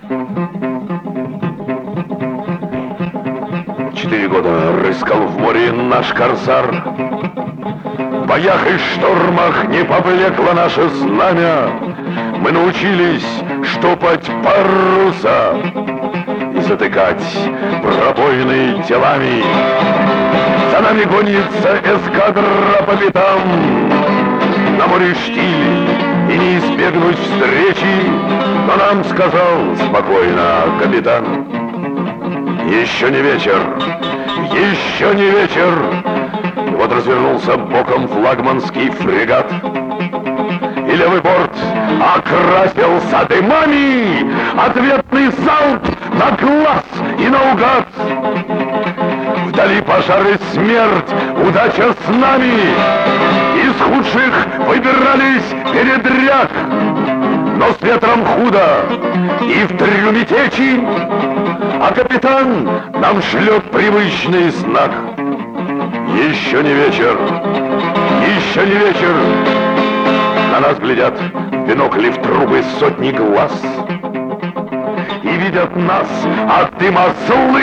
4 года рыскал в море наш корсар. В боях и штормах не поблекло наше знамя. Мы научились штопать паруса и затыкать пробоины телами. За нами гонится эскадра по пятам. На море штиль и не избегнуть встречи, но нам сказал спокойно капитан: еще не вечер, еще не вечер. И вот развернулся боком флагманский фрегат, и левый борт окрасился дымами. Ответный залп на глаз и наугад. Вдали пожар и смерть, удача с нами. Из худших выбирались передряг, но с ветром худо и в трюме течи, а капитан нам шлет привычный знак: еще не вечер, еще не вечер. На нас глядят в бинокли в трубы сотни глаз и видят нас от дыма злых.